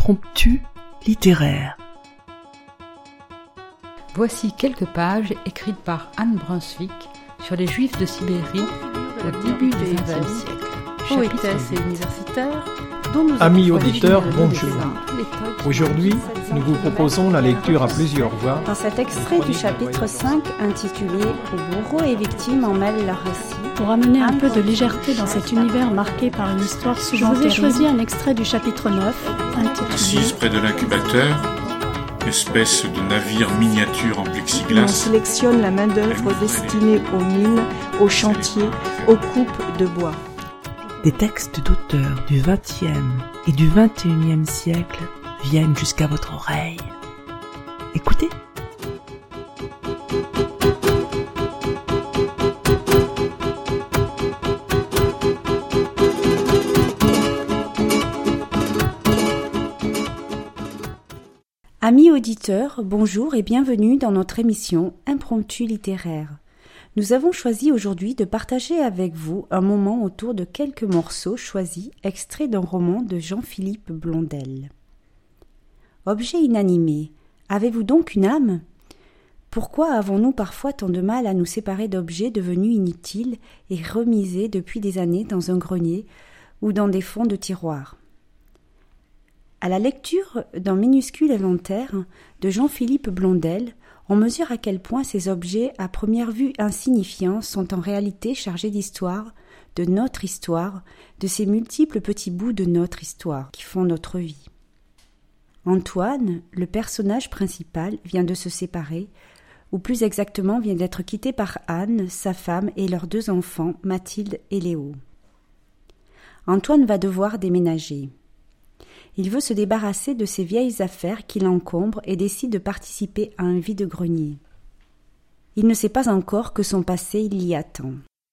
Impromptu littéraire. Voici quelques pages écrites par Anne Brunswick sur les Juifs de Sibérie au début du XXe siècle. Poétesse et universitaire, Amis auditeurs, bonjour. Aujourd'hui, nous vous proposons la lecture à plusieurs voix. Dans cet extrait du chapitre 5 intitulé « Où bourreaux et victimes en mêlent leur récit », pour amener un peu de légèreté dans cet univers marqué par une histoire souvent terrible, je vous ai choisi un extrait du chapitre 9 intitulé « Assise près de l'incubateur, espèce de navire miniature en plexiglas. On sélectionne la main-d'œuvre destinée aux mines, aux chantiers, aux coupes de bois. » Des textes d'auteurs du XXe et du XXIe siècle viennent jusqu'à votre oreille. Écoutez. Amis auditeurs, bonjour et bienvenue dans notre émission Impromptu littéraire. Nous avons choisi aujourd'hui de partager avec vous un moment autour de quelques morceaux choisis extraits d'un roman de Jean-Philippe Blondel. Objet inanimé, avez-vous donc une âme ? Pourquoi avons-nous parfois tant de mal à nous séparer d'objets devenus inutiles et remisés depuis des années dans un grenier ou dans des fonds de tiroirs ? À la lecture d'un minuscule inventaire de Jean-Philippe Blondel, on mesure à quel point ces objets à première vue insignifiants sont en réalité chargés d'histoire, de notre histoire, de ces multiples petits bouts de notre histoire qui font notre vie. Antoine, le personnage principal, vient de se séparer, ou plus exactement vient d'être quitté par Anne, sa femme et leurs 2 enfants, Mathilde et Léo. Antoine va devoir déménager. Il veut se débarrasser de ses vieilles affaires qui l'encombrent et décide de participer à un vide-grenier. Il ne sait pas encore que son passé l'y attend.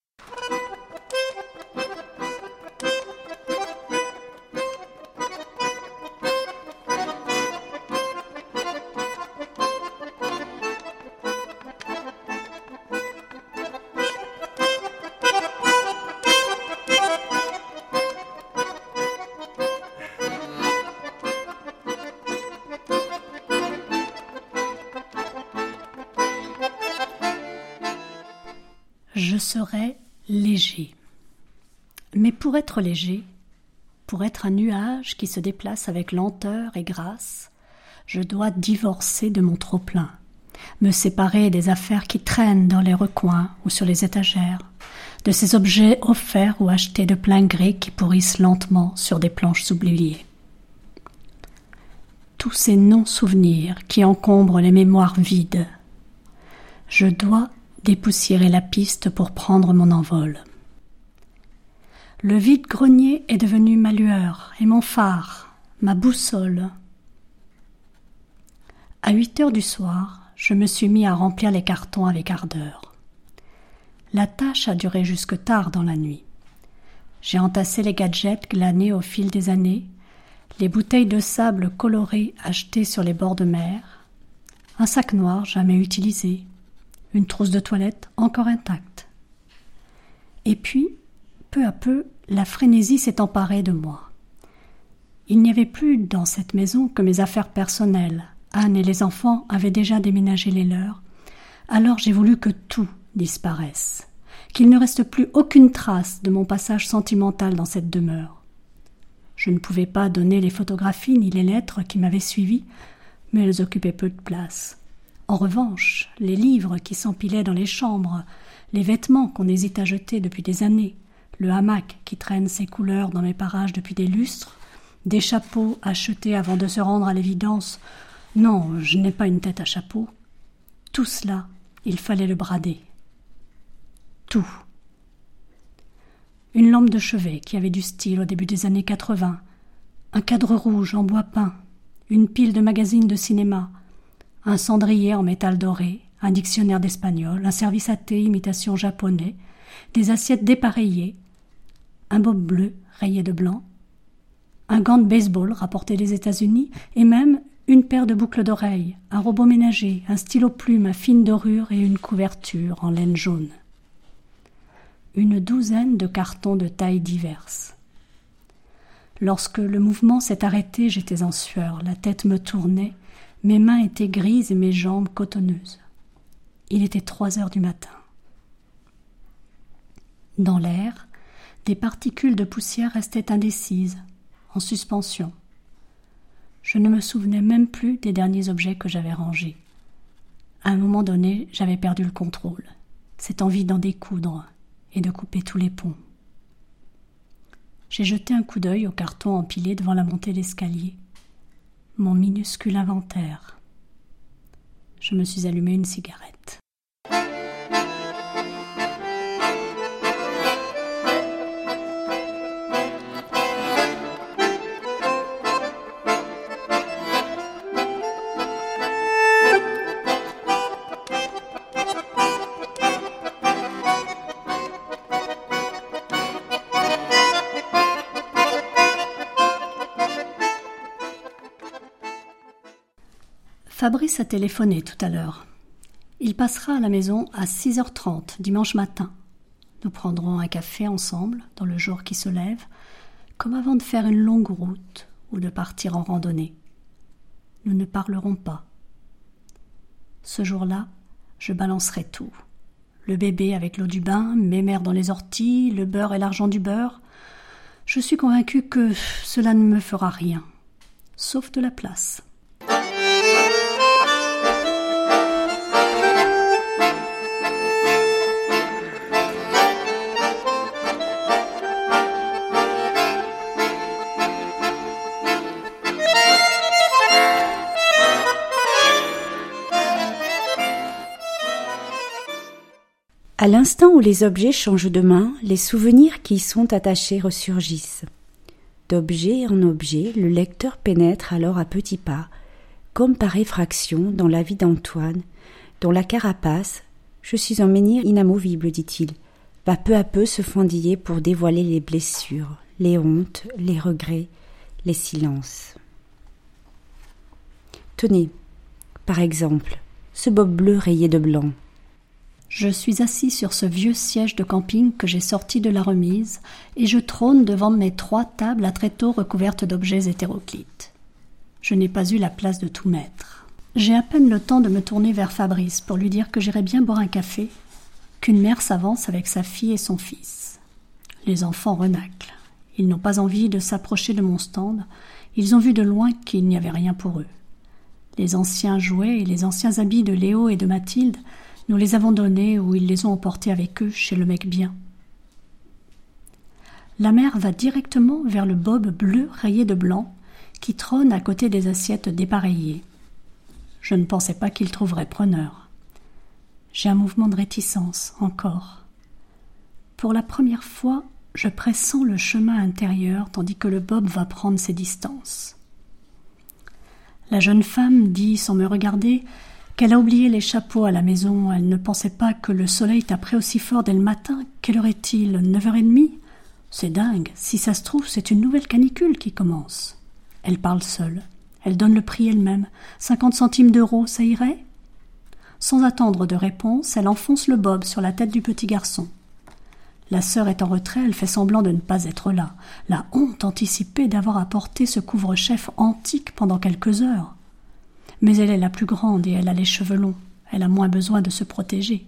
Je serai léger. Mais pour être léger, pour être un nuage qui se déplace avec lenteur et grâce, je dois divorcer de mon trop-plein, me séparer des affaires qui traînent dans les recoins ou sur les étagères, de ces objets offerts ou achetés de plein gré qui pourrissent lentement sur des planches oubliées. Tous ces non-souvenirs qui encombrent les mémoires vides. Je dois dépoussiérer la piste pour prendre mon envol. Le vide-grenier est devenu ma lueur et mon phare, ma boussole. À 8 heures du soir, je me suis mis à remplir les cartons avec ardeur. La tâche a duré jusque tard dans la nuit. J'ai entassé les gadgets glanés au fil des années, les bouteilles de sable colorées achetées sur les bords de mer, un sac noir jamais utilisé, une trousse de toilette encore intacte. Et puis, peu à peu, la frénésie s'est emparée de moi. Il n'y avait plus dans cette maison que mes affaires personnelles. Anne et les enfants avaient déjà déménagé les leurs. Alors j'ai voulu que tout disparaisse, qu'il ne reste plus aucune trace de mon passage sentimental dans cette demeure. Je ne pouvais pas donner les photographies ni les lettres qui m'avaient suivi, mais elles occupaient peu de place. En revanche, les livres qui s'empilaient dans les chambres, les vêtements qu'on hésite à jeter depuis des années, le hamac qui traîne ses couleurs dans mes parages depuis des lustres, des chapeaux achetés avant de se rendre à l'évidence « Non, je n'ai pas une tête à chapeau ». Tout cela, il fallait le brader. Tout. Une lampe de chevet qui avait du style au début des années 80, un cadre rouge en bois peint, une pile de magazines de cinéma, un cendrier en métal doré, un dictionnaire d'espagnol, un service à thé imitation japonais, des assiettes dépareillées, un bob bleu rayé de blanc, un gant de baseball rapporté des États-Unis et même une paire de boucles d'oreilles, un robot ménager, un stylo plume à fine dorure et une couverture en laine jaune. Une 12aine de cartons de tailles diverses. Lorsque le mouvement s'est arrêté, j'étais en sueur, la tête me tournait, mes mains étaient grises et mes jambes cotonneuses. Il était 3 heures du matin. Dans l'air, des particules de poussière restaient indécises, en suspension. Je ne me souvenais même plus des derniers objets que j'avais rangés. À un moment donné, j'avais perdu le contrôle, cette envie d'en découdre et de couper tous les ponts. J'ai jeté un coup d'œil au carton empilé devant la montée d'escalier. Mon minuscule inventaire. Je me suis allumé une cigarette. Fabrice a téléphoné tout à l'heure. Il passera à la maison à 6h30 dimanche matin. Nous prendrons un café ensemble dans le jour qui se lève, comme avant de faire une longue route ou de partir en randonnée. Nous ne parlerons pas. Ce jour-là, je balancerai tout. Le bébé avec l'eau du bain, mes mères dans les orties, le beurre et l'argent du beurre. Je suis convaincue que cela ne me fera rien, sauf de la place. À l'instant où les objets changent de main, les souvenirs qui y sont attachés ressurgissent. D'objet en objet, le lecteur pénètre alors à petits pas, comme par effraction, dans la vie d'Antoine, dont la carapace, je suis un menhir inamovible, dit-il, va peu à peu se fendiller pour dévoiler les blessures, les hontes, les regrets, les silences. Tenez, par exemple, ce bob bleu rayé de blanc. Je suis assis sur ce vieux siège de camping que j'ai sorti de la remise et je trône devant mes 3 tables à tréteaux recouvertes d'objets hétéroclites. Je n'ai pas eu la place de tout mettre. J'ai à peine le temps de me tourner vers Fabrice pour lui dire que j'irais bien boire un café, qu'une mère s'avance avec sa fille et son fils. Les enfants renâclent. Ils n'ont pas envie de s'approcher de mon stand. Ils ont vu de loin qu'il n'y avait rien pour eux. Les anciens jouets et les anciens habits de Léo et de Mathilde, nous les avons donnés ou ils les ont emportés avec eux chez le mec bien. La mère va directement vers le bob bleu rayé de blanc qui trône à côté des assiettes dépareillées. Je ne pensais pas qu'il trouverait preneur. J'ai un mouvement de réticence, encore. Pour la première fois, je pressens le chemin intérieur tandis que le bob va prendre ses distances. La jeune femme dit sans me regarder qu'elle a oublié les chapeaux à la maison. Elle ne pensait pas que le soleil taperait aussi fort dès le matin. Quelle heure est-il ? 9h30 ? C'est dingue. Si ça se trouve, c'est une nouvelle canicule qui commence. Elle parle seule. Elle donne le prix elle-même. 50 centimes d'euros, ça irait ? Sans attendre de réponse, elle enfonce le bob sur la tête du petit garçon. La sœur est en retrait, elle fait semblant de ne pas être là. La honte anticipée d'avoir apporté ce couvre-chef antique pendant quelques heures. Mais elle est la plus grande et elle a les cheveux longs. Elle a moins besoin de se protéger.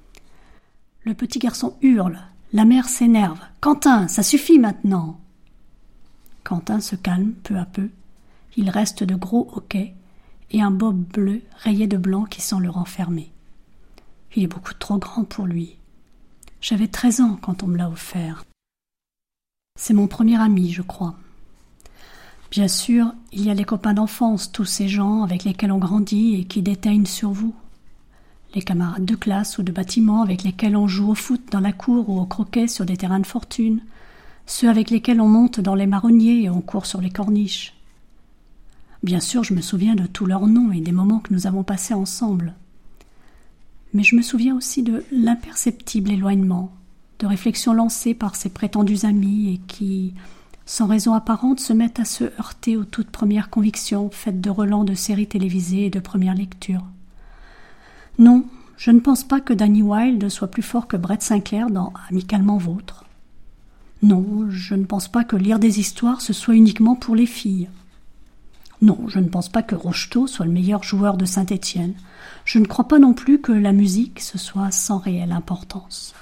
Le petit garçon hurle. La mère s'énerve. « Quentin, ça suffit maintenant !» Quentin se calme peu à peu. Il reste de gros hoquets et un bob bleu rayé de blanc qui sent le renfermer. Il est beaucoup trop grand pour lui. J'avais 13 ans quand on me l'a offert. C'est mon premier ami, je crois. Bien sûr, il y a les copains d'enfance, tous ces gens avec lesquels on grandit et qui déteignent sur vous. Les camarades de classe ou de bâtiment avec lesquels on joue au foot dans la cour ou au croquet sur des terrains de fortune. Ceux avec lesquels on monte dans les marronniers et on court sur les corniches. Bien sûr, je me souviens de tous leurs noms et des moments que nous avons passés ensemble. Mais je me souviens aussi de l'imperceptible éloignement, de réflexions lancées par ces prétendus amis et qui, sans raison apparente, se mettent à se heurter aux toutes premières convictions faites de relents de séries télévisées et de premières lectures. Non, je ne pense pas que Danny Wilde soit plus fort que Brett Sinclair dans Amicalement Vôtre. Non, je ne pense pas que lire des histoires ce soit uniquement pour les filles. Non, je ne pense pas que Rocheteau soit le meilleur joueur de Saint-Étienne. Je ne crois pas non plus que la musique ce soit sans réelle importance.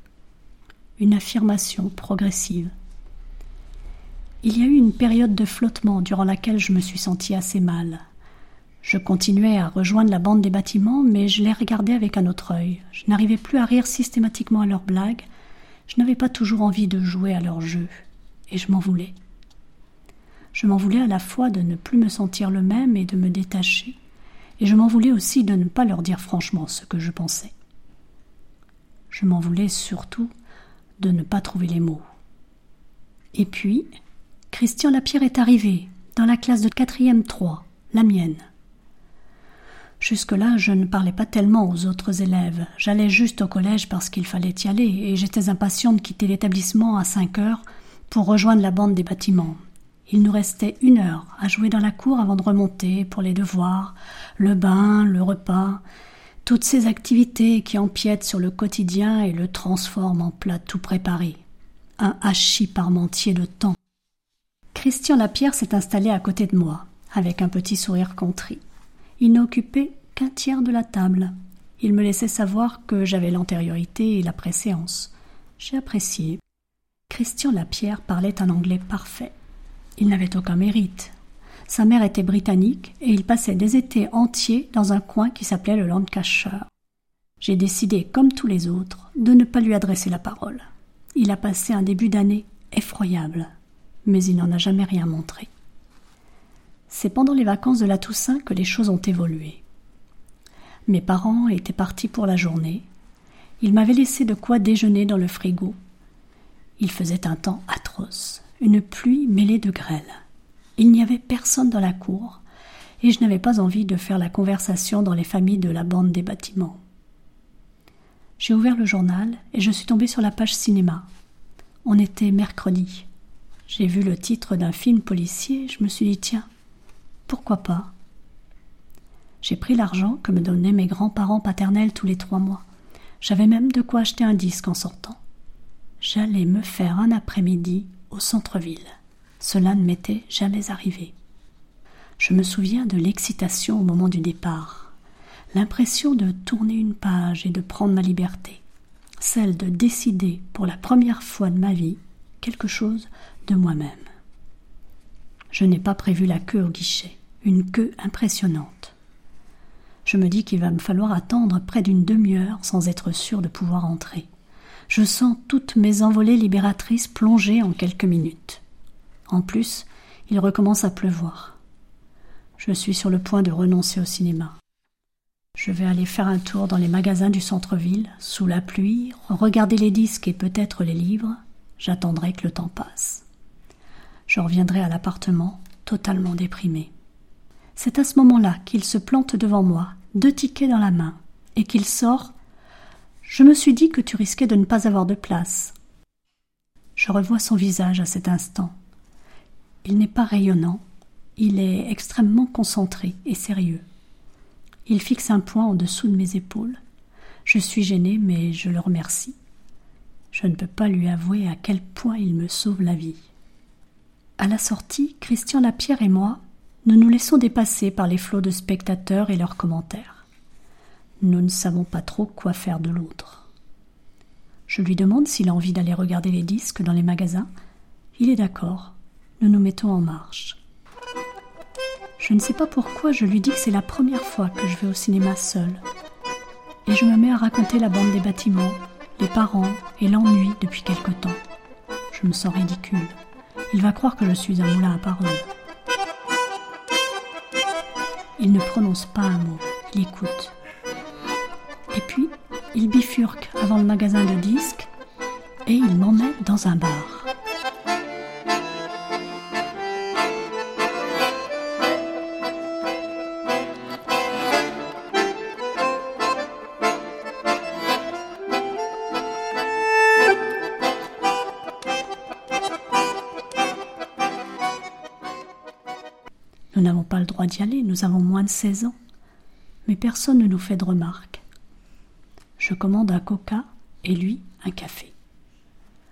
Une affirmation progressive. Il y a eu une période de flottement durant laquelle je me suis sentie assez mal. Je continuais à rejoindre la bande des bâtiments, mais je les regardais avec un autre œil. Je n'arrivais plus à rire systématiquement à leurs blagues. Je n'avais pas toujours envie de jouer à leur jeu, et je m'en voulais. Je m'en voulais à la fois de ne plus me sentir le même et de me détacher, et je m'en voulais aussi de ne pas leur dire franchement ce que je pensais. Je m'en voulais surtout de ne pas trouver les mots. Et puis, Christian Lapierre est arrivé, dans la classe de 4e 3, la mienne. Jusque-là, je ne parlais pas tellement aux autres élèves. J'allais juste au collège parce qu'il fallait y aller, et j'étais impatient de quitter l'établissement à 5 heures pour rejoindre la bande des bâtiments. Il nous restait 1 heure à jouer dans la cour avant de remonter pour les devoirs, le bain, le repas, toutes ces activités qui empiètent sur le quotidien et le transforment en plat tout préparé. Un hachis parmentier de temps. Christian Lapierre s'est installé à côté de moi, avec un petit sourire contrit. Il n'occupait qu'1 tiers de la table. Il me laissait savoir que j'avais l'antériorité et la préséance. J'ai apprécié. Christian Lapierre parlait un anglais parfait. Il n'avait aucun mérite. Sa mère était britannique et il passait des étés entiers dans un coin qui s'appelait le Lancashire. J'ai décidé, comme tous les autres, de ne pas lui adresser la parole. Il a passé un début d'année effroyable, mais il n'en a jamais rien montré. C'est pendant les vacances de la Toussaint que les choses ont évolué. Mes parents étaient partis pour la journée. Ils m'avaient laissé de quoi déjeuner dans le frigo. Il faisait un temps atroce, une pluie mêlée de grêle. Il n'y avait personne dans la cour, et je n'avais pas envie de faire la conversation dans les familles de la bande des bâtiments. J'ai ouvert le journal et je suis tombée sur la page cinéma. On était mercredi. J'ai vu le titre d'un film policier et je me suis dit, tiens, pourquoi pas? J'ai pris l'argent que me donnaient mes grands-parents paternels tous les 3 mois. J'avais même de quoi acheter un disque en sortant. J'allais me faire un après-midi au centre-ville. Cela ne m'était jamais arrivé. Je me souviens de l'excitation au moment du départ, l'impression de tourner une page et de prendre ma liberté, celle de décider pour la première fois de ma vie quelque chose de moi-même. Je n'ai pas prévu la queue au guichet, une queue impressionnante. Je me dis qu'il va me falloir attendre près d'1 demi-heure sans être sûr de pouvoir entrer. Je sens toutes mes envolées libératrices plonger en quelques minutes. En plus, il recommence à pleuvoir. Je suis sur le point de renoncer au cinéma. Je vais aller faire un tour dans les magasins du centre-ville, sous la pluie, regarder les disques et peut-être les livres. J'attendrai que le temps passe. Je reviendrai à l'appartement, totalement déprimé. C'est à ce moment-là qu'il se plante devant moi, 2 tickets dans la main, et qu'il sort « Je me suis dit que tu risquais de ne pas avoir de place. » Je revois son visage à cet instant. Il n'est pas rayonnant, il est extrêmement concentré et sérieux. Il fixe un point en dessous de mes épaules. Je suis gênée, mais je le remercie. Je ne peux pas lui avouer à quel point il me sauve la vie. À la sortie, Christian Lapierre et moi, nous nous laissons dépasser par les flots de spectateurs et leurs commentaires. Nous ne savons pas trop quoi faire de l'autre. Je lui demande s'il a envie d'aller regarder les disques dans les magasins. Il est d'accord. Nous nous mettons en marche. Je ne sais pas pourquoi je lui dis que c'est la première fois que je vais au cinéma seule. Et je me mets à raconter la bande des bâtiments, les parents et l'ennui depuis quelque temps. Je me sens ridicule. Il va croire que je suis un moulin à paroles. Il ne prononce pas un mot, il écoute. Et puis, il bifurque avant le magasin de disques et il m'emmène dans un bar. Nous n'avons pas le droit d'y aller, nous avons moins de 16 ans. Mais personne ne nous fait de remarques. Je commande un coca et lui un café.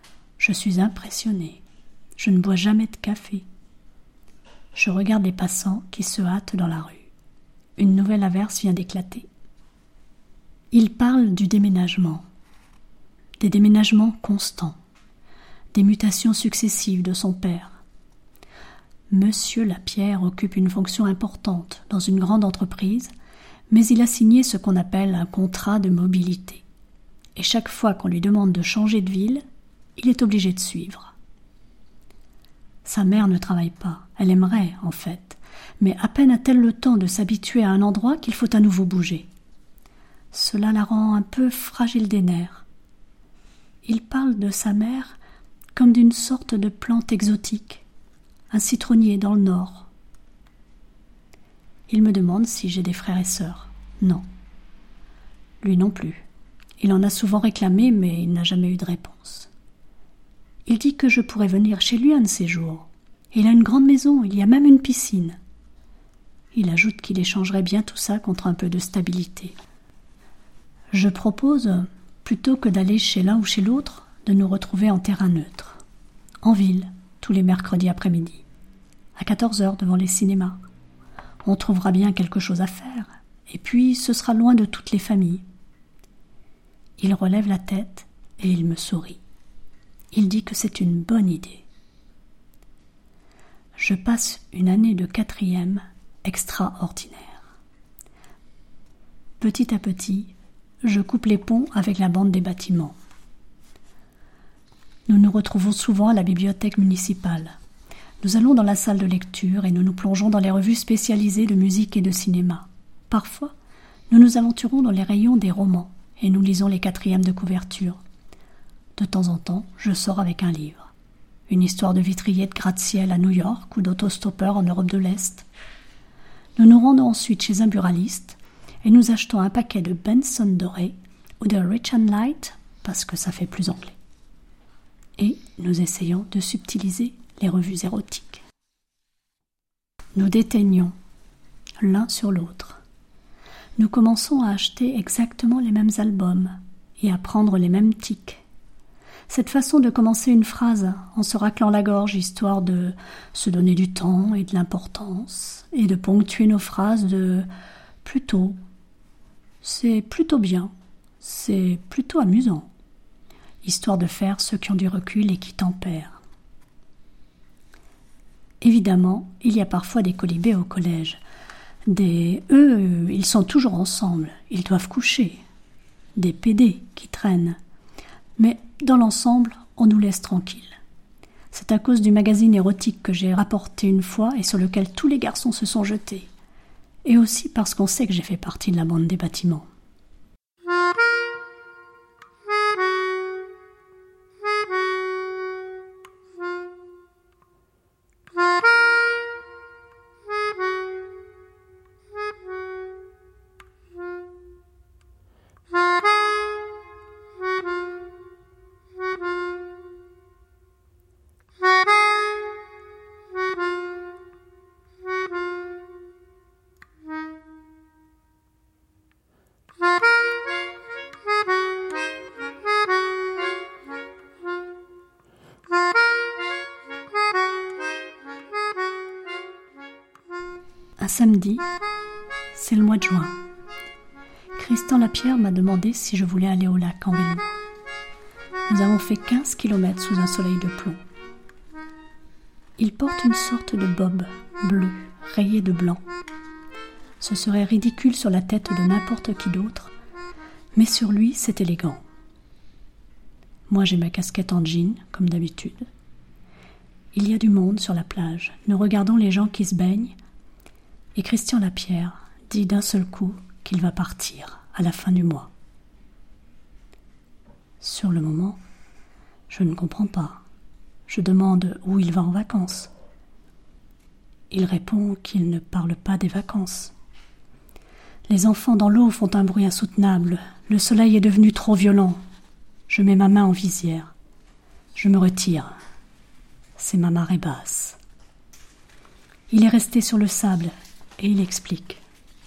Je suis impressionnée. Je ne bois jamais de café. Je regarde les passants qui se hâtent dans la rue. Une nouvelle averse vient d'éclater. Il parle du déménagement, des déménagements constants, des mutations successives de son père. Monsieur Lapierre occupe une fonction importante dans une grande entreprise, mais il a signé ce qu'on appelle un contrat de mobilité. Et chaque fois qu'on lui demande de changer de ville, il est obligé de suivre. Sa mère ne travaille pas, elle aimerait en fait, mais à peine a-t-elle le temps de s'habituer à un endroit qu'il faut à nouveau bouger. Cela la rend un peu fragile des nerfs. Il parle de sa mère comme d'une sorte de plante exotique, un citronnier dans le nord. Il me demande si j'ai des frères et sœurs. Non. Lui non plus. Il en a souvent réclamé, mais il n'a jamais eu de réponse. Il dit que je pourrais venir chez lui un de ces jours. Il a une grande maison, il y a même une piscine. Il ajoute qu'il échangerait bien tout ça contre un peu de stabilité. Je propose, plutôt que d'aller chez l'un ou chez l'autre, de nous retrouver en terrain neutre, en ville, tous les mercredis après-midi, à 14h devant les cinémas. On trouvera bien quelque chose à faire, et puis ce sera loin de toutes les familles. Il relève la tête et il me sourit. Il dit que c'est une bonne idée. Je passe une année de 4e extraordinaire. Petit à petit, je coupe les ponts avec la bande des bâtiments. Nous nous retrouvons souvent à la bibliothèque municipale. Nous allons dans la salle de lecture et nous nous plongeons dans les revues spécialisées de musique et de cinéma. Parfois, nous nous aventurons dans les rayons des romans et nous lisons les 4e de couverture. De temps en temps, je sors avec un livre. Une histoire de vitrier de gratte-ciel à New York ou d'autostoppeur en Europe de l'Est. Nous nous rendons ensuite chez un buraliste et nous achetons un paquet de Benson doré ou de Rich and Light parce que ça fait plus anglais. Et nous essayons de subtiliser les revues érotiques. Nous déteignons l'un sur l'autre. Nous commençons à acheter exactement les mêmes albums et à prendre les mêmes tics. Cette façon de commencer une phrase en se raclant la gorge histoire de se donner du temps et de l'importance et de ponctuer nos phrases de « plutôt », c'est plutôt bien, c'est plutôt amusant, histoire de faire ceux qui ont du recul et qui tempèrent. Évidemment, il y a parfois des colibés au collège. Eux, ils sont toujours ensemble, ils doivent coucher. Des PD qui traînent. Mais dans l'ensemble, on nous laisse tranquilles. C'est à cause du magazine érotique que j'ai rapporté une fois et sur lequel tous les garçons se sont jetés. Et aussi parce qu'on sait que j'ai fait partie de la bande des bâtiments. Un samedi, c'est le mois de juin. Christian Lapierre m'a demandé si je voulais aller au lac en vélo. Nous avons fait 15 km sous un soleil de plomb. Il porte une sorte de bob bleu, rayé de blanc. Ce serait ridicule sur la tête de n'importe qui d'autre, mais sur lui, c'est élégant. Moi, j'ai ma casquette en jean, comme d'habitude. Il y a du monde sur la plage. Nous regardons les gens qui se baignent, et Christian Lapierre dit d'un seul coup qu'il va partir à la fin du mois. Sur le moment, je ne comprends pas. Je demande où il va en vacances. Il répond qu'il ne parle pas des vacances. Les enfants dans l'eau font un bruit insoutenable. Le soleil est devenu trop violent. Je mets ma main en visière. Je me retire. C'est ma marée basse. Il est resté sur le sable et il explique.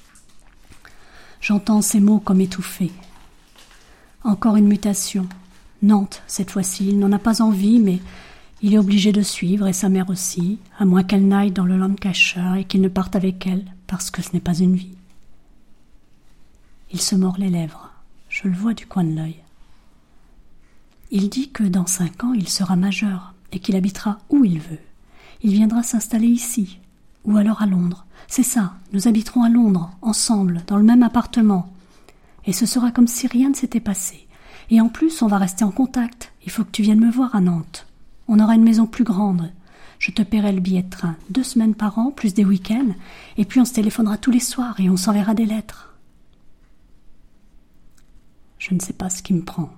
J'entends ces mots comme étouffés. Encore une mutation. Nantes, cette fois-ci, il n'en a pas envie, mais il est obligé de suivre, et sa mère aussi, à moins qu'elle n'aille dans le Lancashire et qu'il ne parte avec elle, parce que ce n'est pas une vie. Il se mord les lèvres, je le vois du coin de l'œil. Il dit que dans 5 ans, il sera majeur, et qu'il habitera où il veut. Il viendra s'installer ici, ou alors à Londres. C'est ça, nous habiterons à Londres, ensemble, dans le même appartement. Et ce sera comme si rien ne s'était passé. Et en plus, on va rester en contact. Il faut que tu viennes me voir à Nantes. On aura une maison plus grande. Je te paierai le billet de train 2 semaines par an, plus des week-ends, et puis on se téléphonera tous les soirs et on s'enverra des lettres. Je ne sais pas ce qui me prend.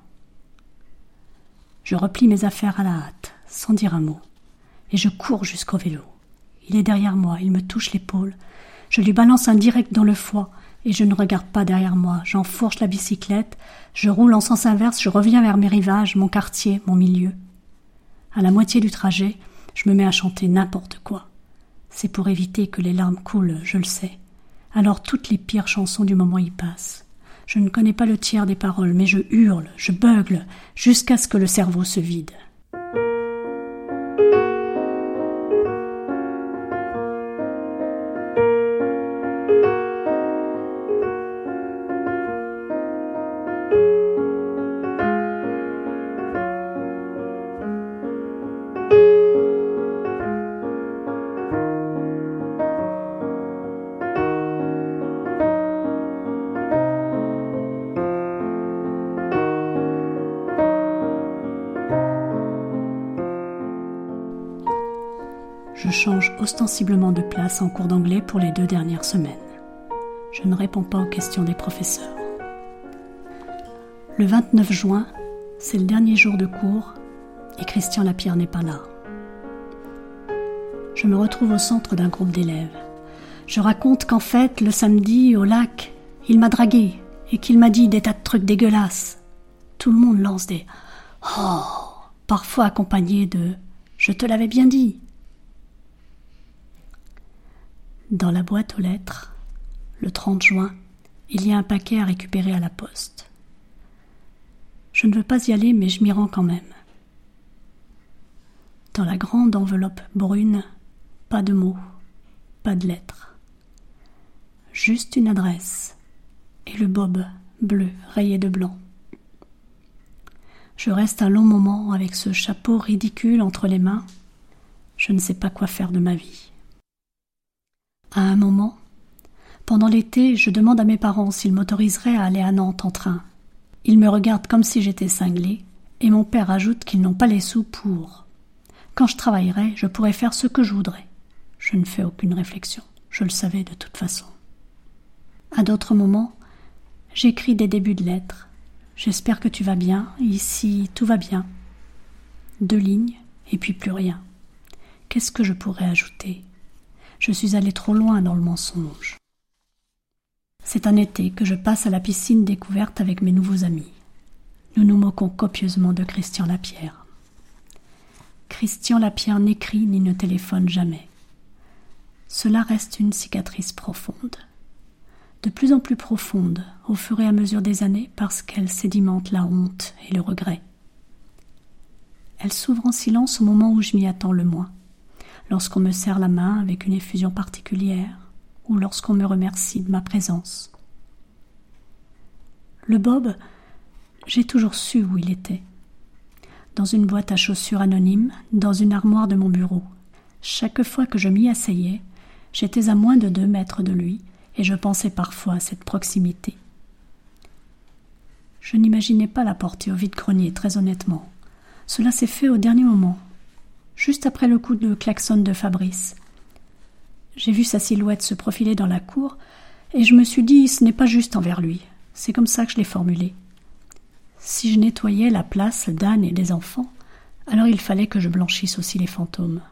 Je replie mes affaires à la hâte, sans dire un mot, et je cours jusqu'au vélo. Il est derrière moi, il me touche l'épaule. Je lui balance un direct dans le foie, et je ne regarde pas derrière moi. J'enfourche la bicyclette, je roule en sens inverse, je reviens vers mes rivages, mon quartier, mon milieu. À la moitié du trajet, je me mets à chanter n'importe quoi. C'est pour éviter que les larmes coulent, je le sais. Alors toutes les pires chansons du moment y passent. Je ne connais pas le tiers des paroles, mais je hurle, je beugle, jusqu'à ce que le cerveau se vide. Je change ostensiblement de place en cours d'anglais pour les 2 dernières semaines. Je ne réponds pas aux questions des professeurs. Le 29 juin, c'est le dernier jour de cours et Christian Lapierre n'est pas là. Je me retrouve au centre d'un groupe d'élèves. Je raconte qu'en fait, le samedi, au lac, il m'a dragué et qu'il m'a dit des tas de trucs dégueulasses. Tout le monde lance des « Oh !» parfois accompagnés de « Je te l'avais bien dit !» Dans la boîte aux lettres, le 30 juin, il y a un paquet à récupérer à la poste. Je ne veux pas y aller, mais je m'y rends quand même. Dans la grande enveloppe brune, pas de mots, pas de lettres. Juste une adresse et le bob bleu rayé de blanc. Je reste un long moment avec ce chapeau ridicule entre les mains. Je ne sais pas quoi faire de ma vie. À un moment, pendant l'été, je demande à mes parents s'ils m'autoriseraient à aller à Nantes en train. Ils me regardent comme si j'étais cinglée, et mon père ajoute qu'ils n'ont pas les sous pour. Quand je travaillerai, je pourrai faire ce que je voudrais. Je ne fais aucune réflexion, je le savais de toute façon. À d'autres moments, j'écris des débuts de lettres. J'espère que tu vas bien, ici tout va bien. 2 lignes, et puis plus rien. Qu'est-ce que je pourrais ajouter ? Je suis allée trop loin dans le mensonge. C'est un été que je passe à la piscine découverte avec mes nouveaux amis. Nous nous moquons copieusement de Christian Lapierre. Christian Lapierre n'écrit ni ne téléphone jamais. Cela reste une cicatrice profonde. De plus en plus profonde au fur et à mesure des années parce qu'elle sédimente la honte et le regret. Elle s'ouvre en silence au moment où je m'y attends le moins. Lorsqu'on me serre la main avec une effusion particulière, ou lorsqu'on me remercie de ma présence. Le bob, j'ai toujours su où il était. Dans une boîte à chaussures anonyme, dans une armoire de mon bureau. Chaque fois que je m'y asseyais, j'étais à moins de 2 mètres de lui, et je pensais parfois à cette proximité. Je n'imaginais pas la porter au vide-grenier, très honnêtement. Cela s'est fait au dernier moment. Juste après le coup de klaxon de Fabrice. J'ai vu sa silhouette se profiler dans la cour et je me suis dit ce n'est pas juste envers lui. C'est comme ça que je l'ai formulé. Si je nettoyais la place d'Anne et des enfants, alors il fallait que je blanchisse aussi les fantômes.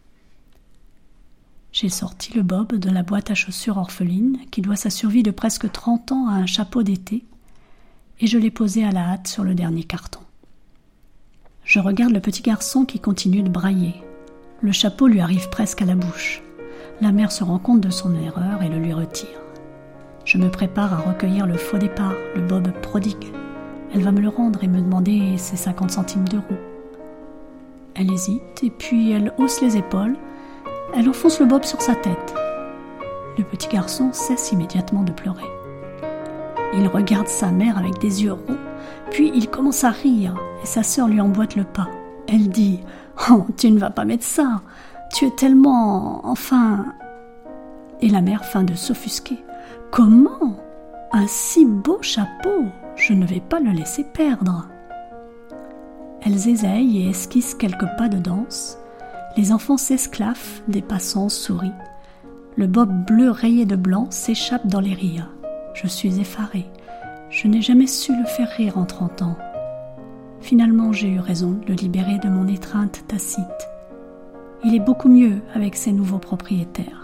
J'ai sorti le bob de la boîte à chaussures orpheline qui doit sa survie de presque 30 ans à un chapeau d'été et je l'ai posé à la hâte sur le dernier carton. Je regarde le petit garçon qui continue de brailler. Le chapeau lui arrive presque à la bouche. La mère se rend compte de son erreur et le lui retire. Je me prépare à recueillir le faux départ, le bob prodigue. Elle va me le rendre et me demander ses 50 centimes d'euros. Elle hésite et puis elle hausse les épaules. Elle enfonce le bob sur sa tête. Le petit garçon cesse immédiatement de pleurer. Il regarde sa mère avec des yeux ronds, puis il commence à rire et sa sœur lui emboîte le pas. Elle dit « Oh, tu ne vas pas mettre ça, tu es tellement... enfin... » Et la mère feint de s'offusquer. « Comment ? Un si beau chapeau, je ne vais pas le laisser perdre. » Elles ésaillent et esquissent quelques pas de danse. Les enfants s'esclaffent, des passants sourient. Le bob bleu rayé de blanc s'échappe dans les rires. Je suis effarée. Je n'ai jamais su le faire rire en 30 ans. Finalement, j'ai eu raison de le libérer de mon étreinte tacite. Il est beaucoup mieux avec ses nouveaux propriétaires.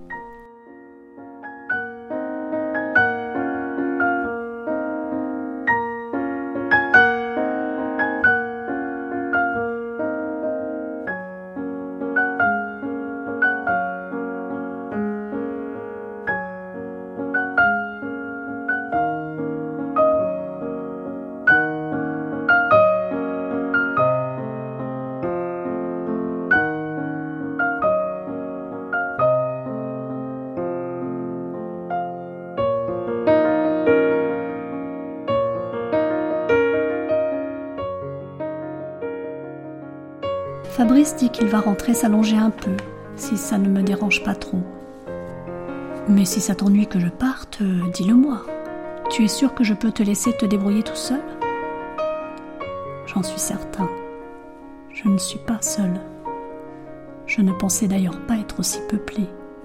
Fabrice dit qu'il va rentrer s'allonger un peu, si ça ne me dérange pas trop. Mais si ça t'ennuie que je parte, dis-le-moi. Tu es sûr que je peux te laisser te débrouiller tout seul ? J'en suis certain. Je ne suis pas seule. Je ne pensais d'ailleurs pas être aussi peuplée.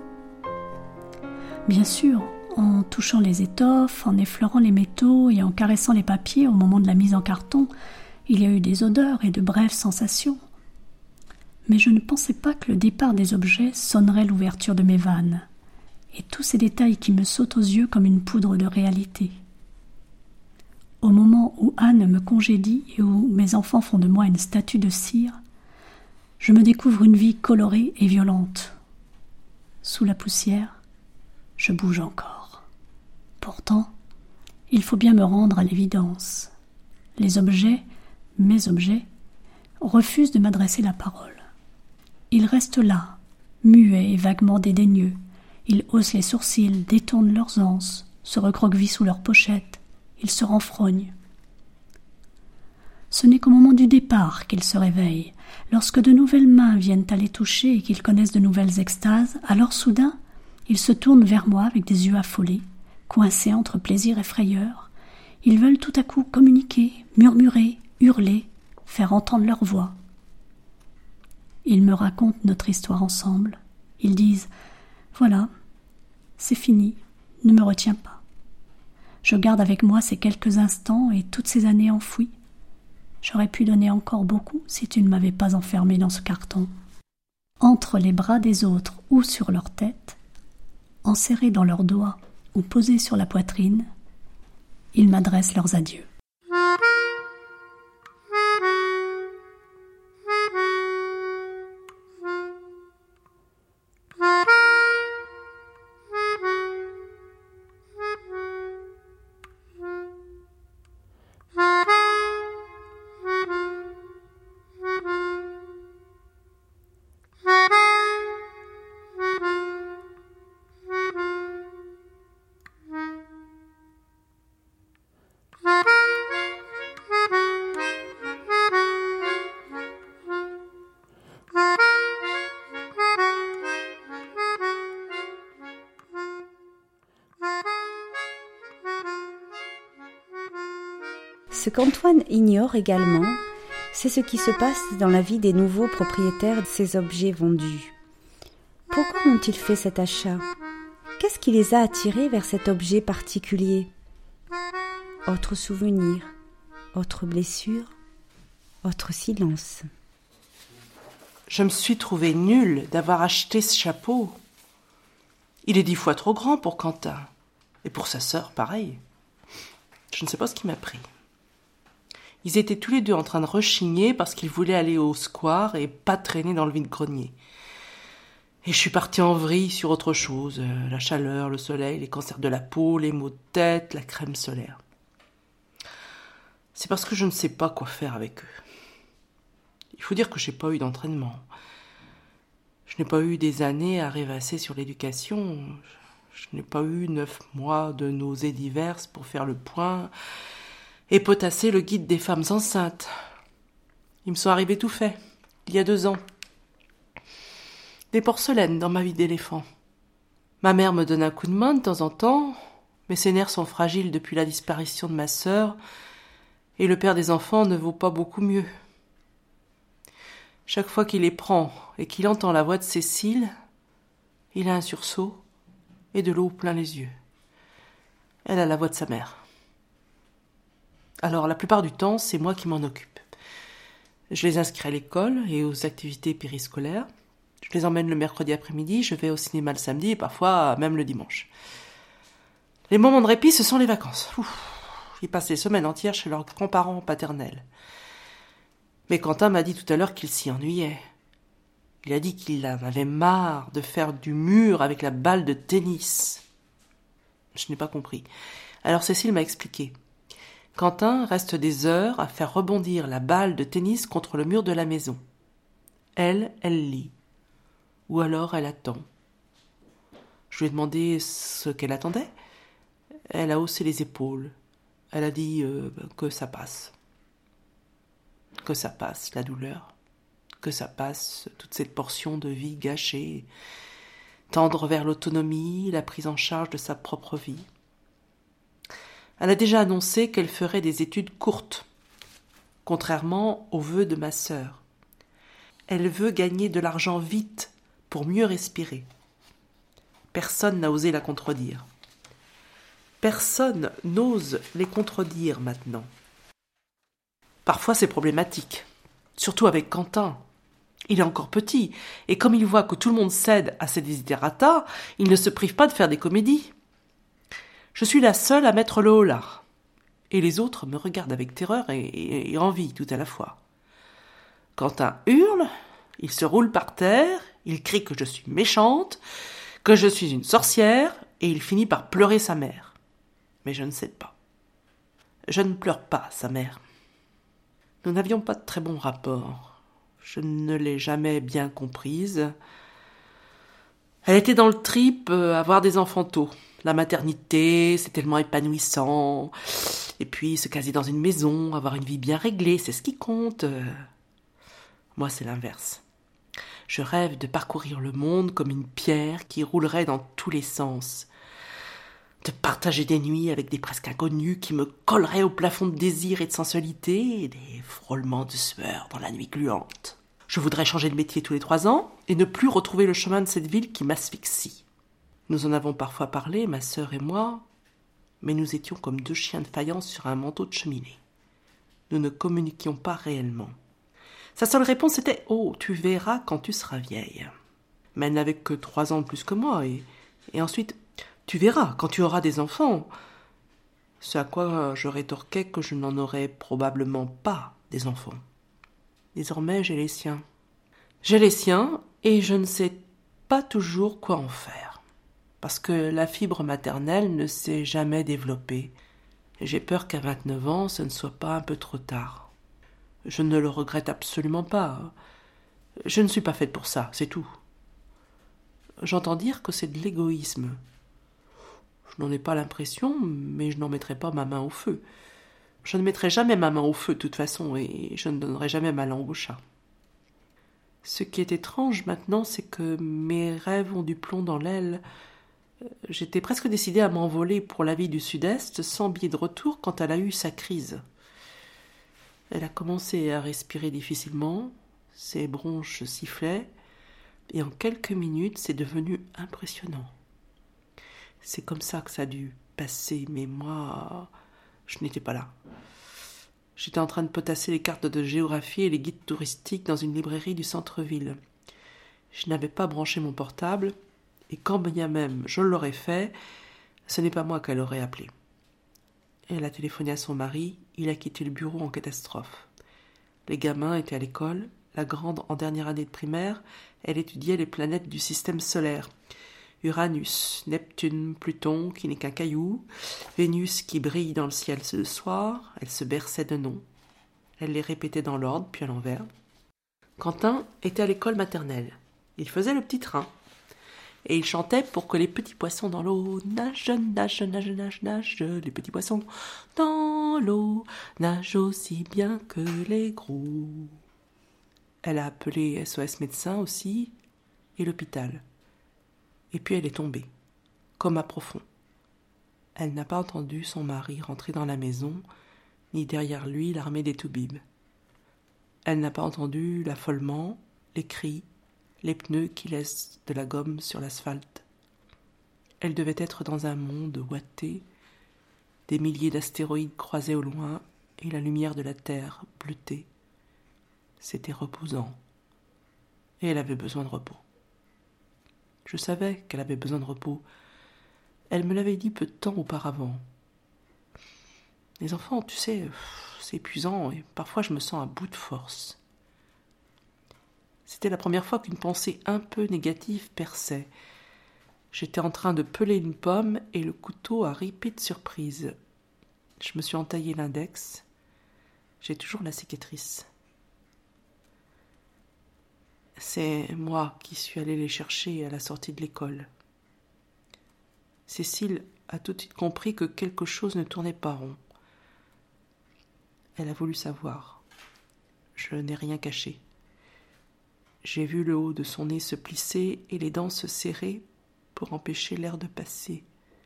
Bien sûr, en touchant les étoffes, en effleurant les métaux et en caressant les papiers au moment de la mise en carton, il y a eu des odeurs et de brèves sensations. Mais je ne pensais pas que le départ des objets sonnerait l'ouverture de mes vannes, et tous ces détails qui me sautent aux yeux comme une poudre de réalité. Au moment où Anne me congédie et où mes enfants font de moi une statue de cire, je me découvre une vie colorée et violente. Sous la poussière, je bouge encore. Pourtant, il faut bien me rendre à l'évidence. Les objets, mes objets, refusent de m'adresser la parole. Ils restent là, muets et vaguement dédaigneux. Ils haussent les sourcils, détournent leurs anses, se recroquevillent sous leurs pochettes. Ils se renfrognent. Ce n'est qu'au moment du départ qu'ils se réveillent. Lorsque de nouvelles mains viennent à les toucher et qu'ils connaissent de nouvelles extases, alors soudain, ils se tournent vers moi avec des yeux affolés, coincés entre plaisir et frayeur. Ils veulent tout à coup communiquer, murmurer, hurler, faire entendre leur voix. Ils me racontent notre histoire ensemble. Ils disent « Voilà, c'est fini, ne me retiens pas. » Je garde avec moi ces quelques instants et toutes ces années enfouies. J'aurais pu donner encore beaucoup si tu ne m'avais pas enfermé dans ce carton. Entre les bras des autres ou sur leur tête, enserrés dans leurs doigts ou posés sur la poitrine, ils m'adressent leurs adieux. Ce qu'Antoine ignore également, c'est ce qui se passe dans la vie des nouveaux propriétaires de ces objets vendus. Pourquoi ont-ils fait cet achat ? Qu'est-ce qui les a attirés vers cet objet particulier ? Autre souvenir, autre blessure, autre silence. Je me suis trouvée nulle d'avoir acheté ce chapeau. Il est 10 fois trop grand pour Quentin. Et pour sa sœur, pareil. Je ne sais pas ce qui m'a pris. Ils étaient tous les deux en train de rechigner parce qu'ils voulaient aller au square et pas traîner dans le vide-grenier. Et je suis partie en vrille sur autre chose. La chaleur, le soleil, les cancers de la peau, les maux de tête, la crème solaire. c'est parce que je ne sais pas quoi faire avec eux. Il faut dire que je n'ai pas eu d'entraînement. Je n'ai pas eu des années à rêvasser sur l'éducation. Je n'ai pas eu 9 mois de nausées diverses pour faire le point et potasser le guide des femmes enceintes. Ils me sont arrivés tout faits, il y a 2 ans. Des porcelaines dans ma vie d'éléphant. Ma mère me donne un coup de main de temps en temps, mais ses nerfs sont fragiles depuis la disparition de ma sœur, et le père des enfants ne vaut pas beaucoup mieux. Chaque fois qu'il les prend et qu'il entend la voix de Cécile, il a un sursaut et de l'eau plein les yeux. Elle a la voix de sa mère. Alors, la plupart du temps, c'est moi qui m'en occupe. Je les inscris à l'école et aux activités périscolaires. Je les emmène le mercredi après-midi, je vais au cinéma le samedi et parfois même le dimanche. Les moments de répit, ce sont les vacances. Ils passent les semaines entières chez leurs grands-parents paternels. Mais Quentin m'a dit tout à l'heure qu'il s'y ennuyait. Il a dit qu'il en avait marre de faire du mur avec la balle de tennis. Je n'ai pas compris. Alors Cécile m'a expliqué. Quentin reste des heures à faire rebondir la balle de tennis contre le mur de la maison. Elle lit. Ou alors elle attend. Je lui ai demandé ce qu'elle attendait. Elle a haussé les épaules. Elle a dit que ça passe. Que ça passe, la douleur. Que ça passe, toute cette portion de vie gâchée. Tendre vers l'autonomie, la prise en charge de sa propre vie. Elle a déjà annoncé qu'elle ferait des études courtes, contrairement aux vœux de ma sœur. Elle veut gagner de l'argent vite pour mieux respirer. Personne n'a osé la contredire. Personne n'ose les contredire maintenant. Parfois c'est problématique, surtout avec Quentin. Il est encore petit, et comme il voit que tout le monde cède à ses desiderata, il ne se prive pas de faire des comédies. Je suis la seule à mettre le holà, et les autres me regardent avec terreur et envie tout à la fois. Quentin hurle, il se roule par terre, il crie que je suis méchante, que je suis une sorcière, et il finit par pleurer sa mère. Mais je ne cède pas. Je ne pleure pas sa mère. Nous n'avions pas de très bons rapports. Je ne l'ai jamais bien comprise. Elle était dans le trip avoir des enfants tôt. La maternité, c'est tellement épanouissant. Et puis se caser dans une maison, avoir une vie bien réglée, c'est ce qui compte. Moi, c'est l'inverse. Je rêve de parcourir le monde comme une pierre qui roulerait dans tous les sens. De partager des nuits avec des presque inconnus qui me colleraient au plafond de désir et de sensualité et des frôlements de sueur dans la nuit gluante. Je voudrais changer de métier tous les 3 ans et ne plus retrouver le chemin de cette ville qui m'asphyxie. Nous en avons parfois parlé, ma sœur et moi, mais nous étions comme 2 chiens de faïence sur un manteau de cheminée. Nous ne communiquions pas réellement. Sa seule réponse était « Oh, tu verras quand tu seras vieille ». Mais elle n'avait que 3 ans de plus que moi et ensuite « Tu verras quand tu auras des enfants ». Ce à quoi je rétorquais que je n'en aurais probablement pas des enfants. Désormais, j'ai les siens. J'ai les siens et je ne sais pas toujours quoi en faire. Parce que la fibre maternelle ne s'est jamais développée. Et j'ai peur qu'à 29 ans, ce ne soit pas un peu trop tard. Je ne le regrette absolument pas. Je ne suis pas faite pour ça, c'est tout. J'entends dire que c'est de l'égoïsme. Je n'en ai pas l'impression, mais je n'en mettrai pas ma main au feu. Je ne mettrai jamais ma main au feu de toute façon, et je ne donnerai jamais ma langue au chat. Ce qui est étrange maintenant, c'est que mes rêves ont du plomb dans l'aile. J'étais presque décidée à m'envoler pour la vie du Sud-Est sans billet de retour quand elle a eu sa crise. Elle a commencé à respirer difficilement, ses bronches sifflaient, et en quelques minutes, c'est devenu impressionnant. C'est comme ça que ça a dû passer, mais moi, je n'étais pas là. J'étais en train de potasser les cartes de géographie et les guides touristiques dans une librairie du centre-ville. Je n'avais pas branché mon portable, et quand bien même je l'aurais fait, ce n'est pas moi qu'elle aurait appelé. Elle a téléphoné à son mari, il a quitté le bureau en catastrophe. Les gamins étaient à l'école, la grande en dernière année de primaire, elle étudiait les planètes du système solaire. Uranus, Neptune, Pluton, qui n'est qu'un caillou, Vénus qui brille dans le ciel ce soir, elle se berçait de noms. Elle les répétait dans l'ordre, puis à l'envers. Quentin était à l'école maternelle. Il faisait le petit train. Et il chantait pour que les petits poissons dans l'eau nagent, nagent, nagent, nagent, nagent. Les petits poissons dans l'eau nagent aussi bien que les gros. Elle a appelé SOS médecin aussi, et l'hôpital. Et puis elle est tombée, coma profond. Elle n'a pas entendu son mari rentrer dans la maison, ni derrière lui l'armée des toubibs. Elle n'a pas entendu l'affolement, les cris, les pneus qui laissent de la gomme sur l'asphalte. Elle devait être dans un monde ouaté, des milliers d'astéroïdes croisés au loin et la lumière de la Terre bleutée. C'était reposant, et elle avait besoin de repos. Je savais qu'elle avait besoin de repos. Elle me l'avait dit peu de temps auparavant. Les enfants, tu sais, c'est épuisant et parfois je me sens à bout de force. C'était la première fois qu'une pensée un peu négative perçait. J'étais en train de peler une pomme et le couteau a ripé de surprise. Je me suis entaillé l'index. J'ai toujours la cicatrice. C'est moi qui suis allée les chercher à la sortie de l'école. Cécile a tout de suite compris que quelque chose ne tournait pas rond. Elle a voulu savoir. Je n'ai rien caché. J'ai vu le haut de son nez se plisser et les dents se serrer pour empêcher l'air de passer.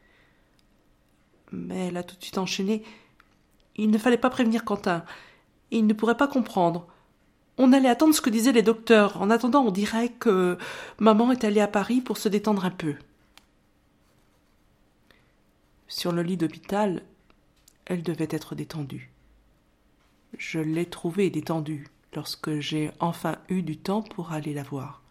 Mais elle a tout de suite enchaîné. Il ne fallait pas prévenir Quentin. Il ne pourrait pas comprendre. On allait attendre ce que disaient les docteurs. En attendant, on dirait que maman est allée à Paris pour se détendre un peu. Sur le lit d'hôpital, elle devait être détendue. Je l'ai trouvée détendue lorsque j'ai enfin eu du temps pour aller la voir.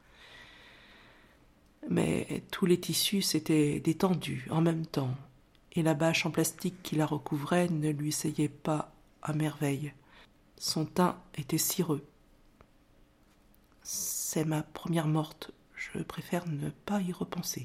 Mais tous les tissus s'étaient détendus en même temps, et la bâche en plastique qui la recouvrait ne lui seyait pas à merveille. Son teint était cireux. C'est ma première morte, je préfère ne pas y repenser.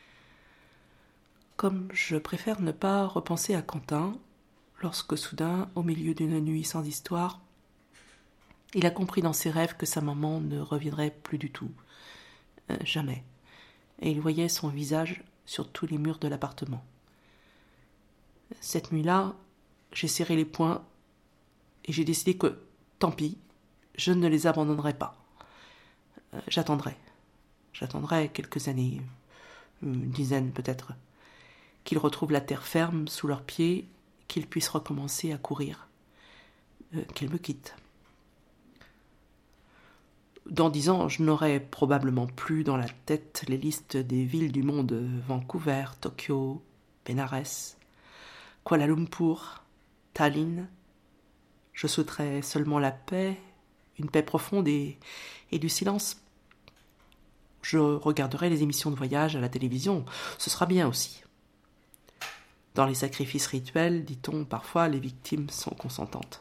Comme je préfère ne pas repenser à Quentin, lorsque soudain, au milieu d'une nuit sans histoire, il a compris dans ses rêves que sa maman ne reviendrait plus du tout. Jamais. Et il voyait son visage sur tous les murs de l'appartement. Cette nuit-là, j'ai serré les poings et j'ai décidé que, tant pis, je ne les abandonnerai pas. J'attendrai quelques années, une dizaine peut-être, qu'ils retrouvent la terre ferme sous leurs pieds, qu'ils puissent recommencer à courir, qu'ils me quittent. Dans 10 ans, je n'aurai probablement plus dans la tête les listes des villes du monde: Vancouver, Tokyo, Benares, Kuala Lumpur, Tallinn. Je souhaiterais seulement la paix, une paix profonde et du silence. Je regarderai les émissions de voyage à la télévision, ce sera bien aussi. Dans les sacrifices rituels, dit-on, parfois les victimes sont consentantes.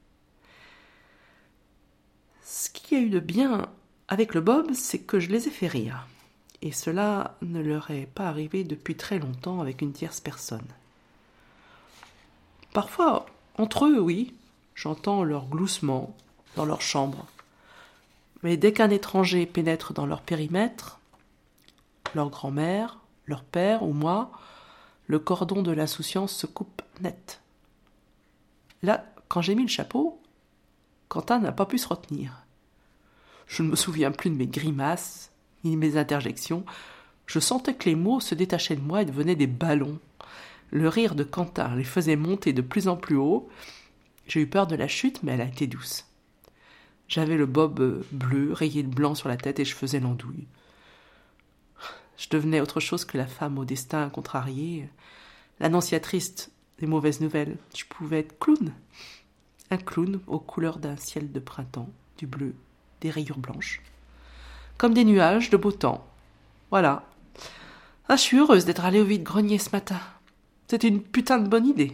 Ce qu'il y a eu de bien avec le Bob, c'est que je les ai fait rire. Et cela ne leur est pas arrivé depuis très longtemps avec une tierce personne. Parfois, entre eux, oui, j'entends leur gloussement dans leur chambre. Mais dès qu'un étranger pénètre dans leur périmètre, leur grand-mère, leur père ou moi, le cordon de l'insouciance se coupe net. Là, quand j'ai mis le chapeau, Quentin n'a pas pu se retenir. Je ne me souviens plus de mes grimaces, ni de mes interjections. Je sentais que les mots se détachaient de moi et devenaient des ballons. Le rire de Quentin les faisait monter de plus en plus haut. J'ai eu peur de la chute, mais elle a été douce. J'avais le bob bleu, rayé de blanc sur la tête, et je faisais l'andouille. Je devenais autre chose que la femme au destin contrarié, l'annonciatrice des mauvaises nouvelles. Je pouvais être clown. Un clown aux couleurs d'un ciel de printemps, du bleu, des rayures blanches. Comme des nuages de beau temps. Voilà. Ah, je suis heureuse d'être allée au vide-grenier ce matin. C'était une putain de bonne idée.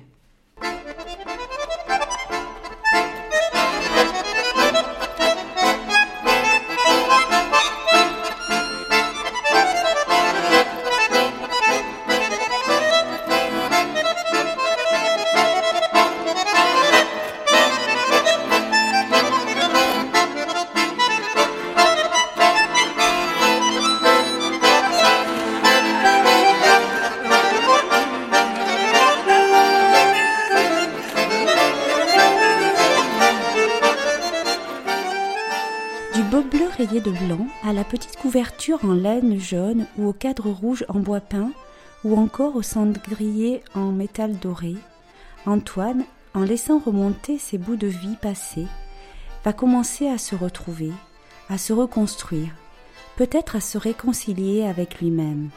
rayée de blanc, à la petite couverture en laine jaune ou au cadre rouge en bois peint ou encore au cendrier en métal doré, Antoine, en laissant remonter ses bouts de vie passée, va commencer à se retrouver, à se reconstruire, peut-être à se réconcilier avec lui-même.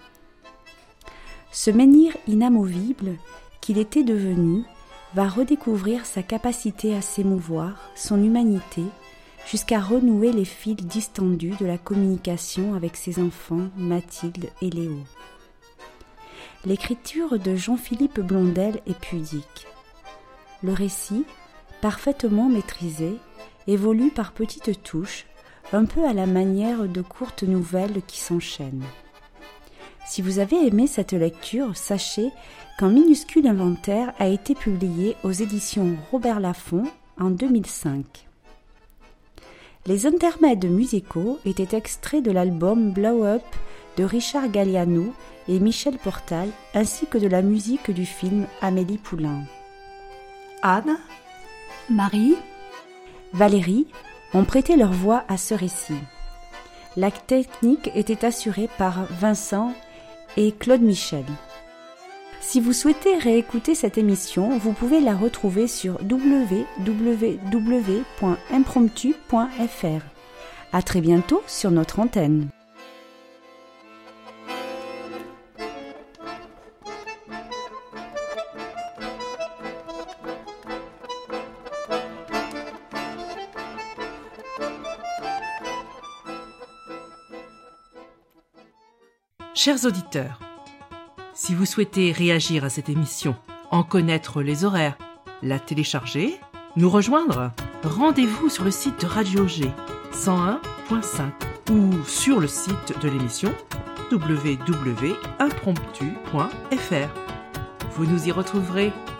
Ce menhir inamovible qu'il était devenu va redécouvrir sa capacité à s'émouvoir, son humanité, jusqu'à renouer les fils distendus de la communication avec ses enfants Mathilde et Léo. L'écriture de Jean-Philippe Blondel est pudique. Le récit, parfaitement maîtrisé, évolue par petites touches, un peu à la manière de courtes nouvelles qui s'enchaînent. Si vous avez aimé cette lecture, sachez qu'un minuscule inventaire a été publié aux éditions Robert Laffont en 2005. Les intermèdes musicaux étaient extraits de l'album Blow Up de Richard Galliano et Michel Portal, ainsi que de la musique du film Amélie Poulain. Anne, Marie, Valérie ont prêté leur voix à ce récit. La technique était assurée par Vincent et Claude Michel. Si vous souhaitez réécouter cette émission, vous pouvez la retrouver sur www.impromptu.fr. À très bientôt sur notre antenne. Chers auditeurs, si vous souhaitez réagir à cette émission, en connaître les horaires, la télécharger, nous rejoindre, rendez-vous sur le site de Radio G 101.5 ou sur le site de l'émission www.impromptu.fr. Vous nous y retrouverez.